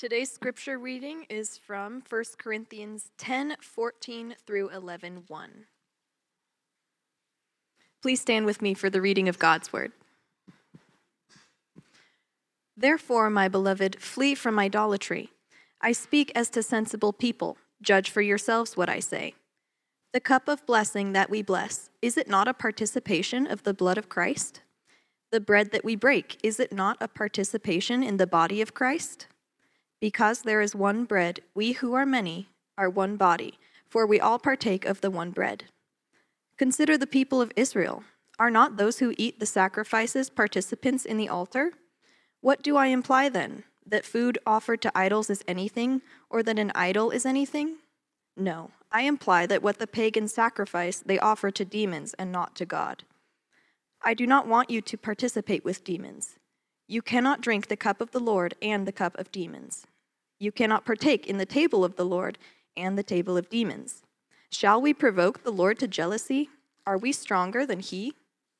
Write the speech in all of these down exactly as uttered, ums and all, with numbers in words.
Today's scripture reading is from First Corinthians ten, fourteen through eleven, one. Please stand with me for the reading of God's word. Therefore, my beloved, flee from idolatry. I speak as to sensible people. Judge for yourselves what I say. The cup of blessing that we bless, is it not a participation of the blood of Christ? The bread that we break, is it not a participation in the body of Christ? Because there is one bread, we who are many are one body, for we all partake of the one bread. Consider the people of Israel. Are not those who eat the sacrifices participants in the altar? What do I imply then? That food offered to idols is anything, or that an idol is anything? No, I imply that what the pagans sacrifice, they offer to demons and not to God. I do not want you to participate with demons. You cannot drink the cup of the Lord and the cup of demons. You cannot partake in the table of the Lord and the table of demons. Shall we provoke the Lord to jealousy? Are we stronger than he?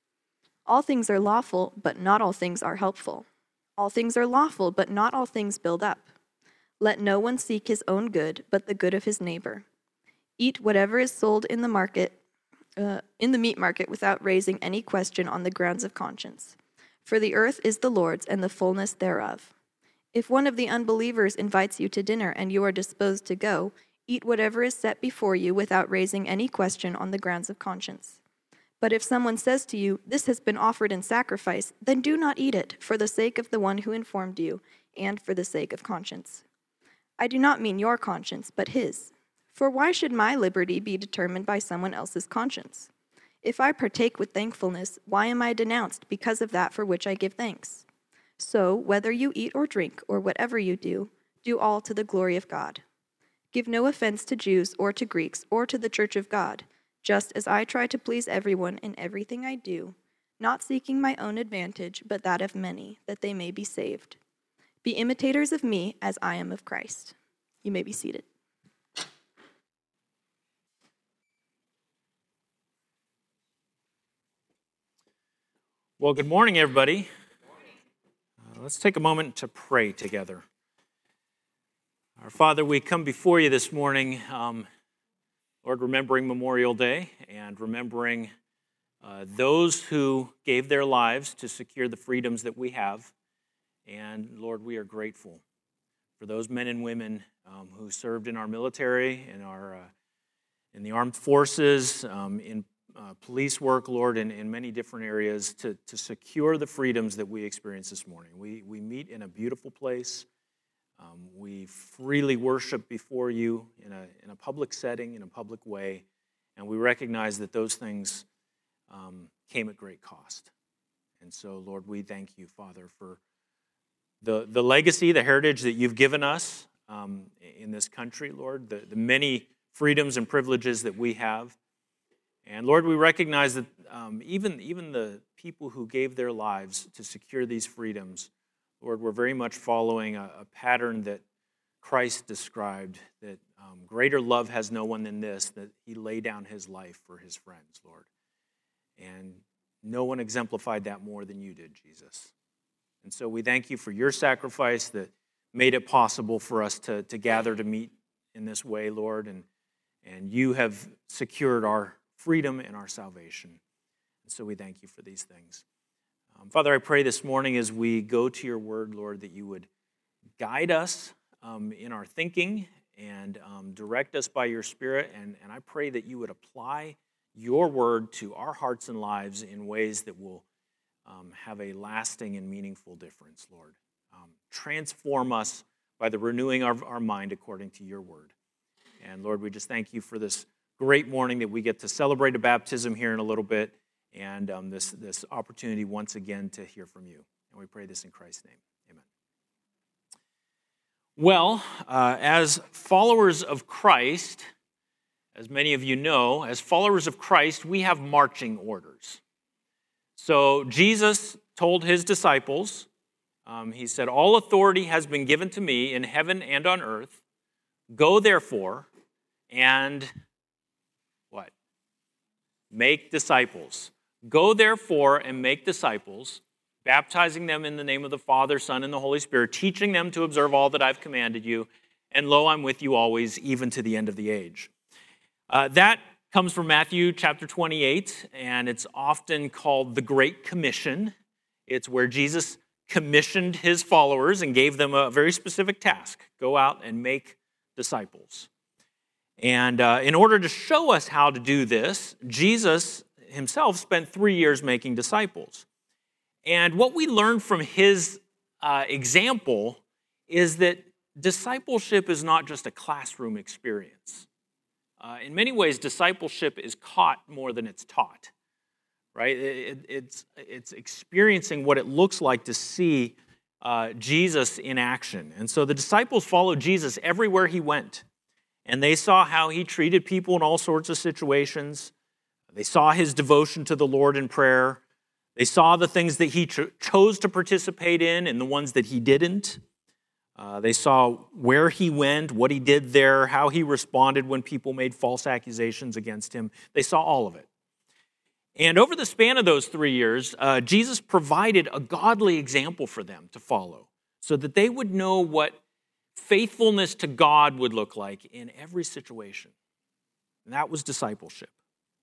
All things are lawful, but not all things are helpful. All things are lawful, but not all things build up. Let no one seek his own good, but the good of his neighbor. Eat whatever is sold in the market, uh, in the meat market, without raising any question on the grounds of conscience. For the earth is the Lord's and the fullness thereof. If one of the unbelievers invites you to dinner and you are disposed to go, eat whatever is set before you without raising any question on the grounds of conscience. But if someone says to you, "This has been offered in sacrifice," then do not eat it, for the sake of the one who informed you, and for the sake of conscience. I do not mean your conscience, but his. For why should my liberty be determined by someone else's conscience? If I partake with thankfulness, why am I denounced because of that for which I give thanks? So, whether you eat or drink, or whatever you do, do all to the glory of God. Give no offense to Jews or to Greeks or to the church of God, just as I try to please everyone in everything I do, not seeking my own advantage, but that of many, that they may be saved. Be imitators of me as I am of Christ. You may be seated. Well, good morning, everybody. Uh, let's take a moment to pray together. Our Father, we come before you this morning, um, Lord, remembering Memorial Day and remembering uh, those who gave their lives to secure the freedoms that we have. And Lord, we are grateful for those men and women um, who served in our military, in our uh, in the armed forces, um, in Uh, police work, Lord, in, in many different areas to, to secure the freedoms that we experience this morning. We, we meet in a beautiful place. Um, we freely worship before you in a, in a public setting, in a public way, and we recognize that those things um, came at great cost. And so, Lord, we thank you, Father, for the, the legacy, the heritage that you've given us um, in this country, Lord, the, the many freedoms and privileges that we have. And Lord, we recognize that um, even, even the people who gave their lives to secure these freedoms, Lord, we're very much following a, a pattern that Christ described, that um, greater love has no one than this, that he laid down his life for his friends, Lord. And no one exemplified that more than you did, Jesus. And so we thank you for your sacrifice that made it possible for us to, to gather to meet in this way, Lord, and, and you have secured our freedom and our salvation. And so we thank you for these things. Um, Father, I pray this morning as we go to your word, Lord, that you would guide us um, in our thinking and um, direct us by your Spirit. And, and I pray that you would apply your word to our hearts and lives in ways that will um, have a lasting and meaningful difference, Lord. Um, transform us by the renewing of our mind according to your word. And Lord, we just thank you for this great morning that we get to celebrate a baptism here in a little bit, and um, this, this opportunity once again to hear from you. And we pray this in Christ's name. Amen. Well, uh, as followers of Christ, as many of you know, as followers of Christ, we have marching orders. So Jesus told his disciples, um, he said, "All authority has been given to me in heaven and on earth. Go therefore and..." What? Make disciples. Go therefore and make disciples baptizing them in the name of the Father, Son, and the Holy Spirit, teaching them to observe all that I've commanded you, and lo, I'm with you always, even to the end of the age. Uh, that comes from Matthew chapter twenty-eight, and it's often called the Great Commission. It's where Jesus commissioned his followers and gave them a very specific task: go out and make disciples. And uh, in order to show us how to do this, Jesus himself spent three years making disciples. And what we learn from his uh, example is that discipleship is not just a classroom experience. Uh, in many ways, discipleship is caught more than it's taught, right? It, it's, it's experiencing what it looks like to see uh, Jesus in action. And so the disciples followed Jesus everywhere he went. And they saw how he treated people in all sorts of situations. They saw his devotion to the Lord in prayer. They saw the things that he cho- chose to participate in and the ones that he didn't. Uh, they saw where he went, what he did there, how he responded when people made false accusations against him. They saw all of it. And over the span of those three years, uh, Jesus provided a godly example for them to follow so that they would know what faithfulness to God would look like in every situation. And that was discipleship.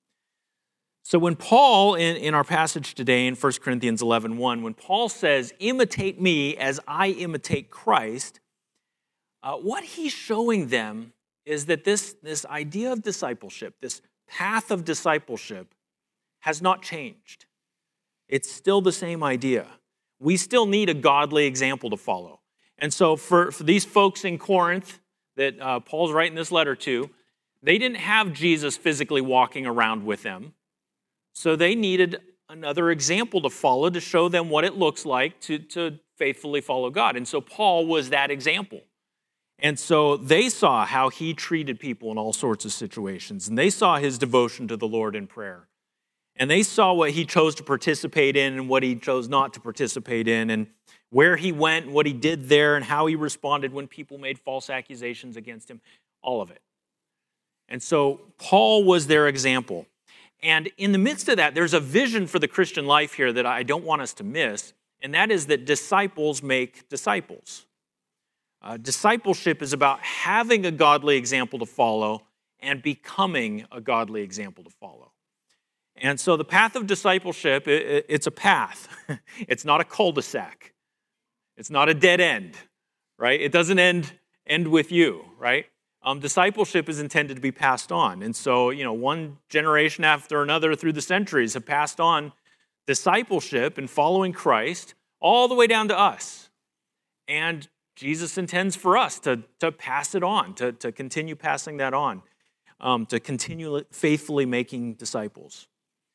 So when Paul, in, in our passage today in First Corinthians eleven one, when Paul says, imitate me as I imitate Christ, uh, what he's showing them is that this, this idea of discipleship, this path of discipleship, has not changed. It's still the same idea. We still need a godly example to follow. And so for, for these folks in Corinth that uh, Paul's writing this letter to, they didn't have Jesus physically walking around with them. So they needed another example to follow to show them what it looks like to, to faithfully follow God. And so Paul was that example. And so they saw how he treated people in all sorts of situations. And they saw his devotion to the Lord in prayer. And they saw what he chose to participate in and what he chose not to participate in, and where he went, and what he did there, and how he responded when people made false accusations against him, all of it. And so Paul was their example. And in the midst of that, there's a vision for the Christian life here that I don't want us to miss, and that is that disciples make disciples. Uh, discipleship is about having a godly example to follow and becoming a godly example to follow. And so the path of discipleship, it, it's a path. It's not a cul-de-sac. It's not a dead end, right? It doesn't end, end with you, right? Um, discipleship is intended to be passed on. And so, you know, one generation after another through the centuries have passed on discipleship and following Christ all the way down to us. And Jesus intends for us to, to pass it on, to, to continue passing that on, um, to continue faithfully making disciples.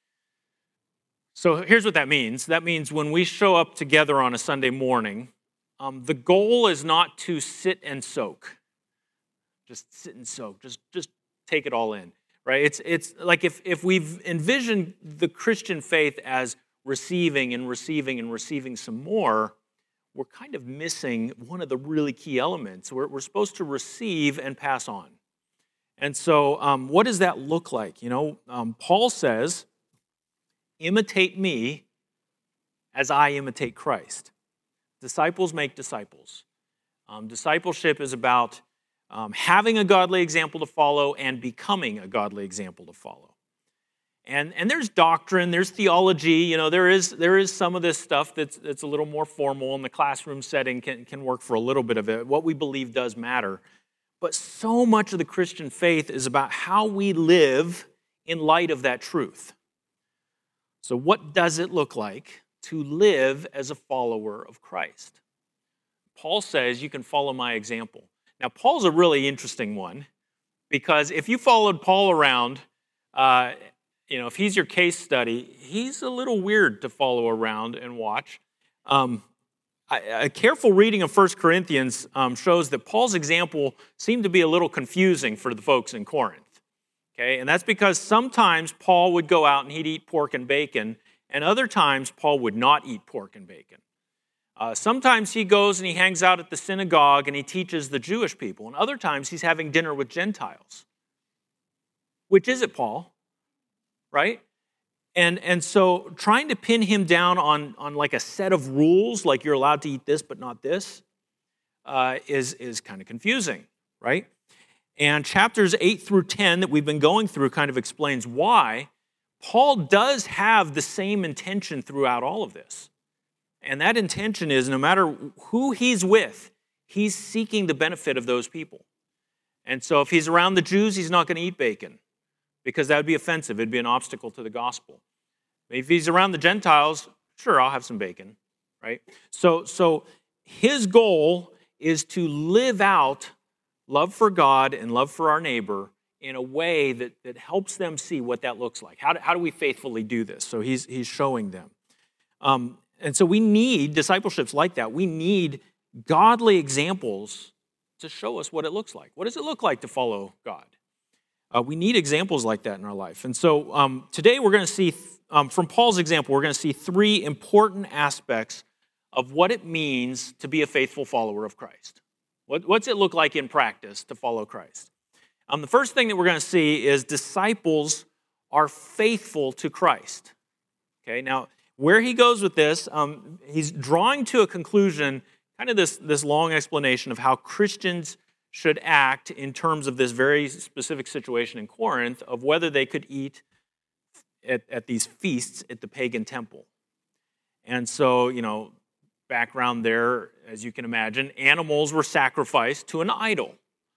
So here's what that means. That means when we show up together on a Sunday morning, um, the goal is not to sit and soak. Just sit and soak. Just, just take it all in, right? It's, it's like if, if we've envisioned the Christian faith as receiving and receiving and receiving some more, we're kind of missing one of the really key elements. We're, we're supposed to receive and pass on. And so um, what does that look like? You know, um, Paul says, imitate me as I imitate Christ. Disciples make disciples. Um, discipleship is about um, having a godly example to follow and becoming a godly example to follow. And, and there's doctrine, there's theology, you know, there is there is some of this stuff that's that's a little more formal, and the classroom setting can, can work for a little bit of it. What we believe does matter. But so much of the Christian faith is about how we live in light of that truth. So what does it look like to live as a follower of Christ? Paul says you can follow my example. Now, Paul's a really interesting one, because if you followed Paul around, uh, you know, if he's your case study, he's a little weird to follow around and watch. Um, a careful reading of First Corinthians um, shows that Paul's example seemed to be a little confusing for the folks in Corinth. Okay, and that's because sometimes Paul would go out and he'd eat pork and bacon, and other times Paul would not eat pork and bacon. Uh, sometimes he goes and he hangs out at the synagogue and he teaches the Jewish people, and other times he's having dinner with Gentiles. Which is it, Paul? Right? And, and so trying to pin him down on, on like a set of rules, like you're allowed to eat this but not this, uh, is, is kind of confusing, right? And chapters eight through ten that we've been going through kind of explains why Paul does have the same intention throughout all of this. And that intention is no matter who he's with, he's seeking the benefit of those people. And so if he's around the Jews, he's not going to eat bacon because that would be offensive. It'd be an obstacle to the gospel. If he's around the Gentiles, sure, I'll have some bacon, right? So, so his goal is to live out love for God and love for our neighbor in a way that, that helps them see what that looks like. How do, how do we faithfully do this? So he's, he's showing them. Um, and so we need discipleships like that. We need godly examples to show us what it looks like. What does it look like to follow God? Uh, we need examples like that in our life. And so um, today we're going to see, um, from Paul's example, we're going to see three important aspects of what it means to be a faithful follower of Christ. What, what's it look like in practice to follow Christ? Um, the first thing that we're going to see is disciples are faithful to Christ. Okay, now where he goes with this, um, he's drawing to a conclusion, kind of this, this long explanation of how Christians should act in terms of this very specific situation in Corinth of whether they could eat at, at these feasts at the pagan temple. And so, you know, background there, as you can imagine, animals were sacrificed to an idol.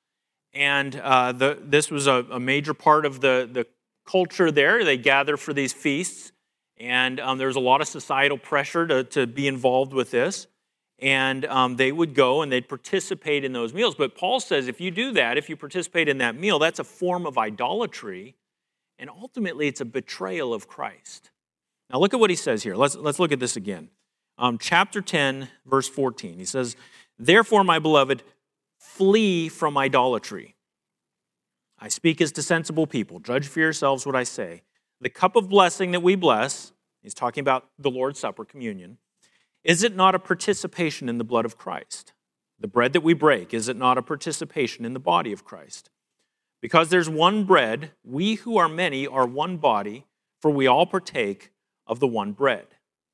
And uh, the, this was a, a major part of the, the culture there. They gather for these feasts, and um, there was a lot of societal pressure to, to be involved with this. And um, they would go and they'd participate in those meals. But Paul says if you do that, if you participate in that meal, that's a form of idolatry, and ultimately it's a betrayal of Christ. Now look at what he says here. Let's, let's look at this again. Um, chapter ten, verse fourteen. He says, "Therefore, my beloved, flee from idolatry. I speak as to sensible people. Judge for yourselves what I say. The cup of blessing that we bless," he's talking about the Lord's Supper, communion, "is it not a participation in the blood of Christ? The bread that we break, is it not a participation in the body of Christ? Because there's one bread, we who are many are one body, for we all partake of the one bread."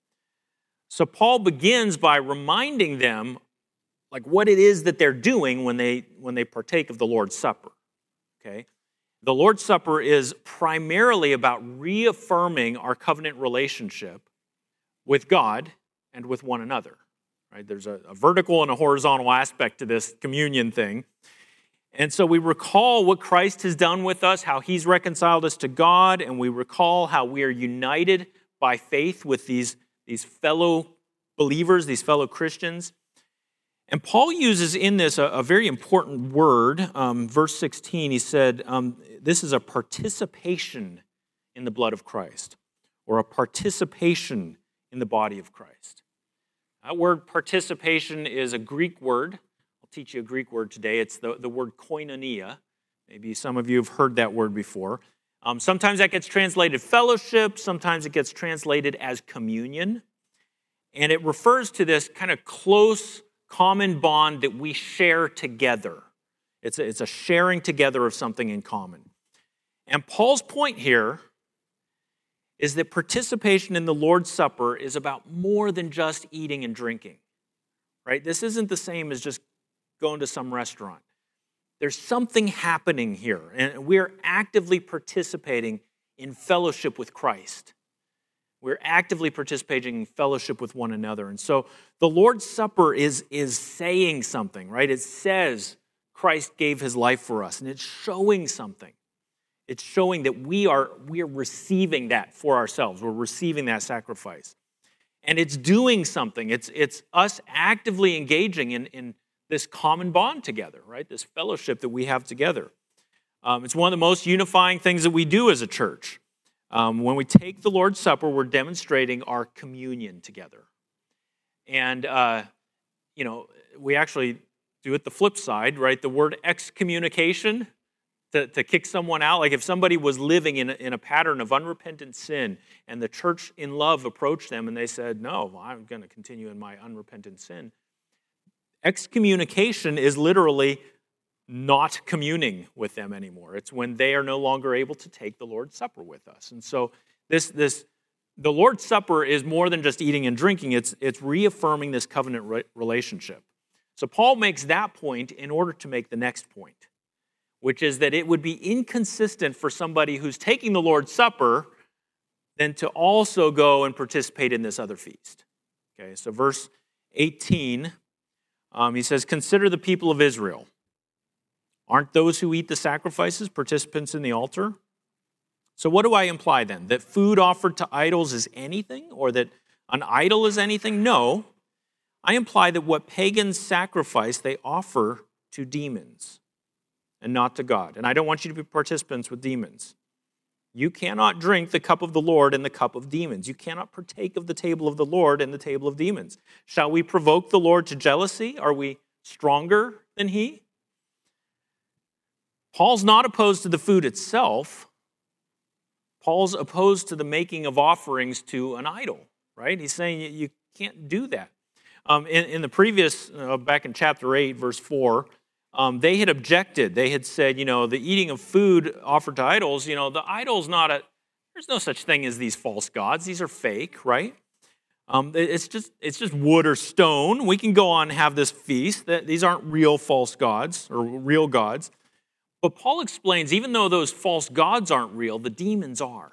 So Paul begins by reminding them like what it is that they're doing when they when they partake of the Lord's Supper. Okay? The Lord's Supper is primarily about reaffirming our covenant relationship with God and with one another. Right? There's a, a vertical and a horizontal aspect to this communion thing. And so we recall what Christ has done with us, how he's reconciled us to God, and we recall how we are united by faith with these, these fellow believers, these fellow Christians. And Paul uses in this a, a very important word. Um, verse sixteen, he said, um, this is a participation in the blood of Christ, or a participation in the body of Christ. That word participation is a Greek word. I'll teach you a Greek word today. It's the, the word koinonia. Maybe some of you have heard that word before. Um, sometimes that gets translated fellowship. Sometimes it gets translated as communion. And it refers to this kind of close common bond that we share together. It's a, it's a sharing together of something in common. And Paul's point here is that participation in the Lord's Supper is about more than just eating and drinking. Right? This isn't the same as just going to some restaurant. There's something happening here, and we're actively participating in fellowship with Christ. We're actively participating in fellowship with one another. And so the Lord's Supper is, is saying something, right? It says Christ gave his life for us, and it's showing something. It's showing that we are, we are receiving that for ourselves. We're receiving that sacrifice. And it's doing something. It's, it's us actively engaging in, in this common bond together, right? This fellowship that we have together. Um, it's one of the most unifying things that we do as a church. Um, when we take the Lord's Supper, we're demonstrating our communion together. And, uh, you know, we actually do it the flip side, right? The word excommunication, to, to kick someone out. Like if somebody was living in a, in a pattern of unrepentant sin and the church in love approached them and they said, no, I'm going to continue in my unrepentant sin. Excommunication is literally not communing with them anymore. It's when they are no longer able to take the Lord's Supper with us. And so This, this, the Lord's Supper is more than just eating and drinking. It's, it's reaffirming this covenant re- relationship. So Paul makes that point in order to make the next point, which is that it would be inconsistent for somebody who's taking the Lord's Supper then to also go and participate in this other feast. Okay, so verse eighteen, um, he says, "Consider the people of Israel. Aren't those who eat the sacrifices participants in the altar? So what do I imply then? That food offered to idols is anything, or that an idol is anything? No. I imply that what pagans sacrifice, they offer to demons and not to God. And I don't want you to be participants with demons. You cannot drink the cup of the Lord and the cup of demons. You cannot partake of the table of the Lord and the table of demons. Shall we provoke the Lord to jealousy? Are we stronger than he?" Paul's not opposed to the food itself. Paul's opposed to the making of offerings to an idol, right? He's saying you can't do that. Um, in, in the previous, uh, back in chapter eight, verse four, Um, they had objected. They had said, you know, the eating of food offered to idols, you know, the idol's not a, there's no such thing as these false gods. These are fake, right? Um, it's just it's just wood or stone. We can go on and have this feast. That these aren't real false gods or real gods. But Paul explains, even though those false gods aren't real, the demons are.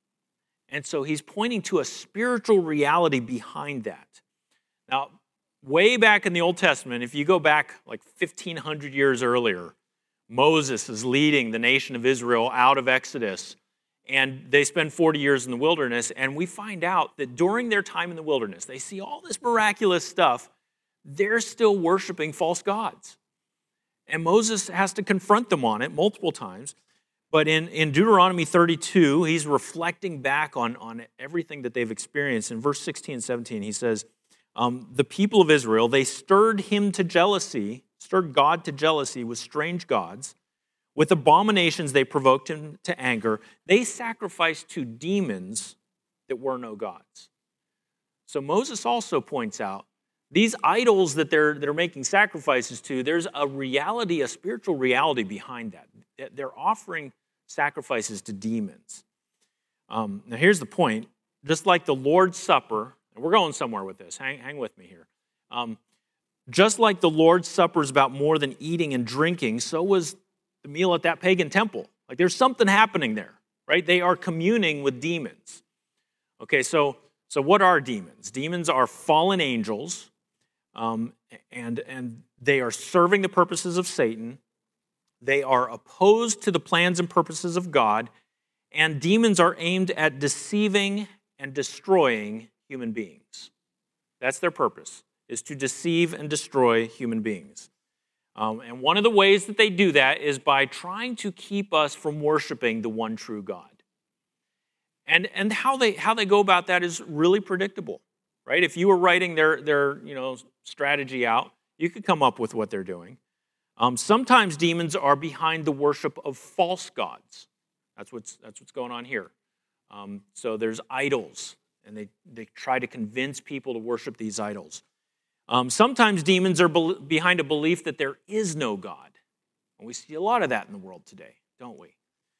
And so he's pointing to a spiritual reality behind that. Now, way back in the Old Testament, if you go back like fifteen hundred years earlier, Moses is leading the nation of Israel out of Exodus, and they spend forty years in the wilderness, and we find out that during their time in the wilderness, they see all this miraculous stuff, they're still worshiping false gods. And Moses has to confront them on it multiple times. But in, in Deuteronomy thirty-two, he's reflecting back on, on everything that they've experienced. In verse sixteen and seventeen, he says, Um, the people of Israel, they stirred him to jealousy, stirred God to jealousy with strange gods. With abominations, they provoked him to anger. They sacrificed to demons that were no gods. So Moses also points out, these idols that they're, they're making sacrifices to, there's a reality, a spiritual reality behind that. They're offering sacrifices to demons. Um, now here's the point. Just like the Lord's Supper, and we're going somewhere with this. Hang, hang with me here. Um, just like the Lord's Supper is about more than eating and drinking, so was the meal at that pagan temple. Like there's something happening there, right? They are communing with demons. Okay, so so what are demons? Demons are fallen angels, um, and and they are serving the purposes of Satan. They are opposed to the plans and purposes of God, and demons are aimed at deceiving and destroying human beings. That's their purpose, is to deceive and destroy human beings. Um, and one of the ways that they do that is by trying to keep us from worshiping the one true God. And, and how they how they go about that is really predictable, right? If you were writing their, their you know, strategy out, you could come up with what they're doing. Um, sometimes demons are behind the worship of false gods. That's what's, that's what's going on here. Um, so there's idols. And they, they try to convince people to worship these idols. Um, sometimes demons are be- behind a belief that there is no God. And we see a lot of that in the world today, don't we?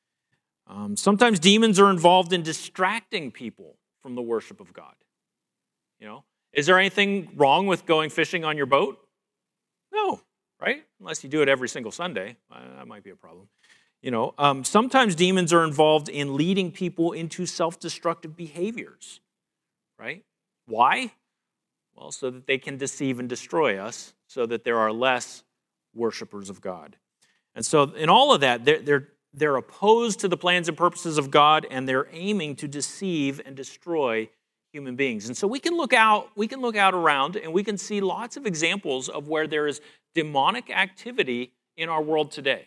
Um, sometimes demons are involved in distracting people from the worship of God. You know, is there anything wrong with going fishing on your boat? No, right? Unless you do it every single Sunday. Uh, that might be a problem. You know, um, sometimes demons are involved in leading people into self-destructive behaviors. Right? Why? Well, so that they can deceive and destroy us, so that there are less worshipers of God. And so in all of that, they're, they're, they're opposed to the plans and purposes of God, and they're aiming to deceive and destroy human beings. And so we can look out, we can look out around, and we can see lots of examples of where there is demonic activity in our world today.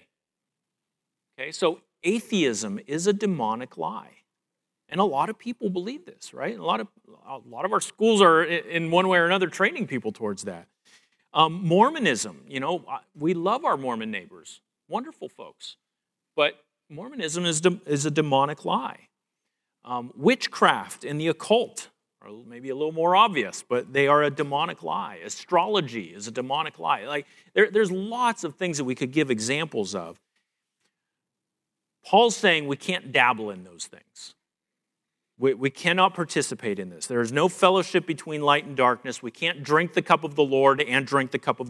Okay, so atheism is a demonic lie. And a lot of people believe this, right? A lot of a lot of our schools are, in one way or another, training people towards that. Um, Mormonism, you know, we love our Mormon neighbors, wonderful folks, but Mormonism is de- is a demonic lie. Um, witchcraft and the occult are maybe a little more obvious, but they are a demonic lie. Astrology is a demonic lie. Like there, there's lots of things that we could give examples of. Paul's saying we can't dabble in those things. We, we cannot participate in this. There is no fellowship between light and darkness. We can't drink the cup of the Lord and drink the cup of